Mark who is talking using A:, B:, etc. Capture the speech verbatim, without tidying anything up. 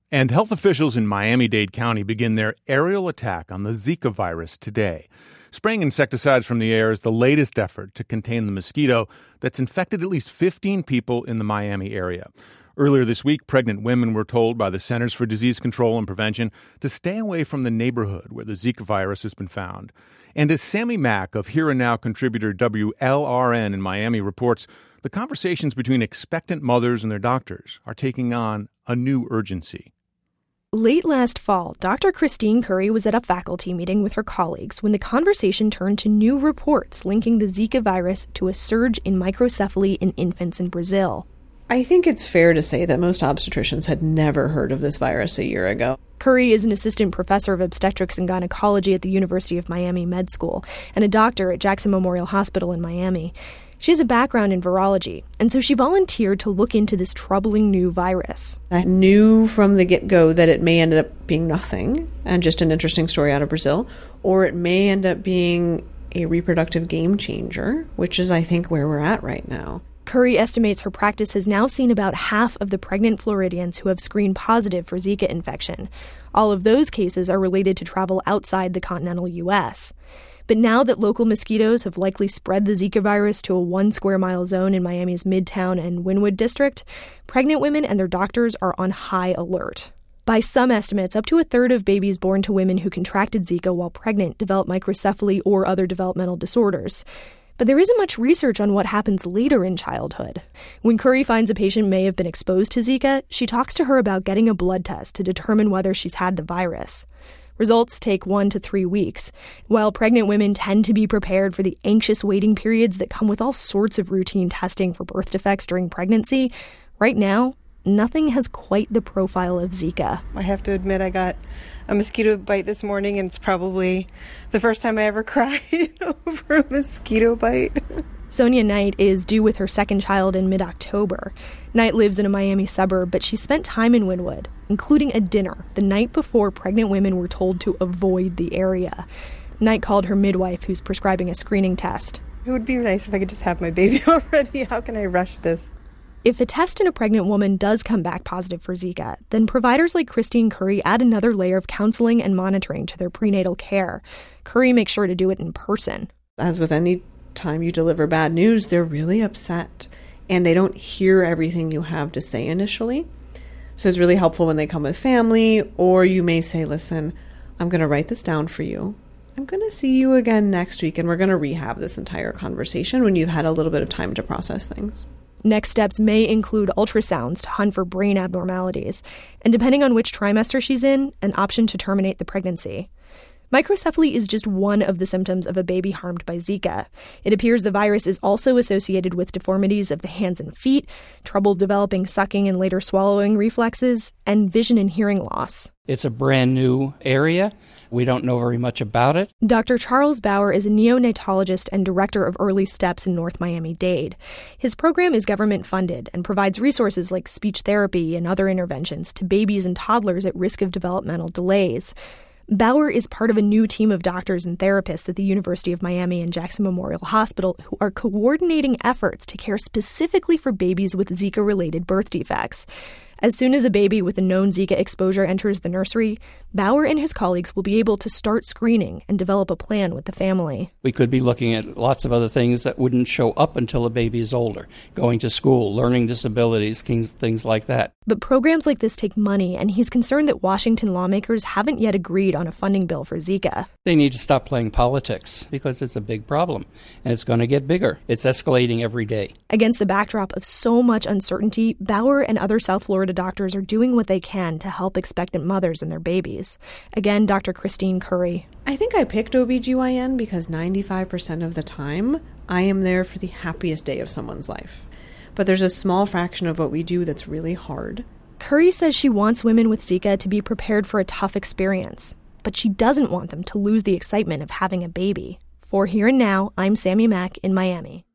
A: And health officials in Miami-Dade County begin their aerial attack on the Zika virus today. Spraying insecticides from the air is the latest effort to contain the mosquito that's infected at least fifteen people in the Miami area. Earlier this week, pregnant women were told by the Centers for Disease Control and Prevention to stay away from the neighborhood where the Zika virus has been found. And as Sammy Mack of Here and Now contributor W L R N in Miami reports, the conversations between expectant mothers and their doctors are taking on a new urgency.
B: Late last fall, Doctor Christine Curry was at a faculty meeting with her colleagues when the conversation turned to new reports linking the Zika virus to a surge in microcephaly in infants in Brazil.
C: I think it's fair to say that most obstetricians had never heard of this virus a year ago.
B: Curry is an assistant professor of obstetrics and gynecology at the University of Miami Med School and a doctor at Jackson Memorial Hospital in Miami. She has a background in virology, and so she volunteered to look into this troubling new virus.
C: I knew from the get-go that it may end up being nothing and just an interesting story out of Brazil, or it may end up being a reproductive game changer, which is, I think, where we're at right now.
B: Curry estimates her practice has now seen about half of the pregnant Floridians who have screened positive for Zika infection. All of those cases are related to travel outside the continental U S. But now that local mosquitoes have likely spread the Zika virus to a one square mile zone in Miami's Midtown and Wynwood district, pregnant women and their doctors are on high alert. By some estimates, up to a third of babies born to women who contracted Zika while pregnant develop microcephaly or other developmental disorders. But there isn't much research on what happens later in childhood. When Curry finds a patient may have been exposed to Zika, she talks to her about getting a blood test to determine whether she's had the virus. Results take one to three weeks. While pregnant women tend to be prepared for the anxious waiting periods that come with all sorts of routine testing for birth defects during pregnancy, right now, nothing has quite the profile of Zika.
D: I have to admit I got a mosquito bite this morning, and it's probably the first time I ever cried over a mosquito bite.
B: Sonia Knight is due with her second child in mid-October. Knight lives in a Miami suburb, but she spent time in Wynwood, including a dinner the night before pregnant women were told to avoid the area. Knight called her midwife, who's prescribing a screening test.
D: It would be nice if I could just have my baby already. How can I rush this?
B: If a test in a pregnant woman does come back positive for Zika, then providers like Christine Curry add another layer of counseling and monitoring to their prenatal care. Curry makes sure to do it in person.
C: As with any time you deliver bad news, they're really upset, and they don't hear everything you have to say initially. So it's really helpful when they come with family, or you may say, listen, I'm going to write this down for you. I'm going to see you again next week, and we're going to rehab this entire conversation when you've had a little bit of time to process things.
B: Next steps may include ultrasounds to hunt for brain abnormalities, and depending on which trimester she's in, an option to terminate the pregnancy. Microcephaly is just one of the symptoms of a baby harmed by Zika. It appears the virus is also associated with deformities of the hands and feet, trouble developing sucking and later swallowing reflexes, and vision and hearing loss.
E: It's a brand new area. We don't know very much about it.
B: Doctor Charles Bauer is a neonatologist and director of Early Steps in North Miami-Dade. His program is government funded and provides resources like speech therapy and other interventions to babies and toddlers at risk of developmental delays. Bauer is part of a new team of doctors and therapists at the University of Miami and Jackson Memorial Hospital who are coordinating efforts to care specifically for babies with Zika-related birth defects. As soon as a baby with a known Zika exposure enters the nursery, Bauer and his colleagues will be able to start screening and develop a plan with the family.
E: We could be looking at lots of other things that wouldn't show up until a baby is older. Going to school, learning disabilities, things, things like that.
B: But programs like this take money, and he's concerned that Washington lawmakers haven't yet agreed on a funding bill for Zika.
E: They need to stop playing politics because it's a big problem, and it's going to get bigger. It's escalating every day.
B: Against the backdrop of so much uncertainty, Bauer and other South Florida doctors are doing what they can to help expectant mothers and their babies. Again, Doctor Christine Curry.
C: I think I picked O B G Y N because ninety-five percent of the time, I am there for the happiest day of someone's life. But there's a small fraction of what we do that's really hard.
B: Curry says she wants women with Zika to be prepared for a tough experience, but she doesn't want them to lose the excitement of having a baby. For Here and Now, I'm Sammy Mack in Miami.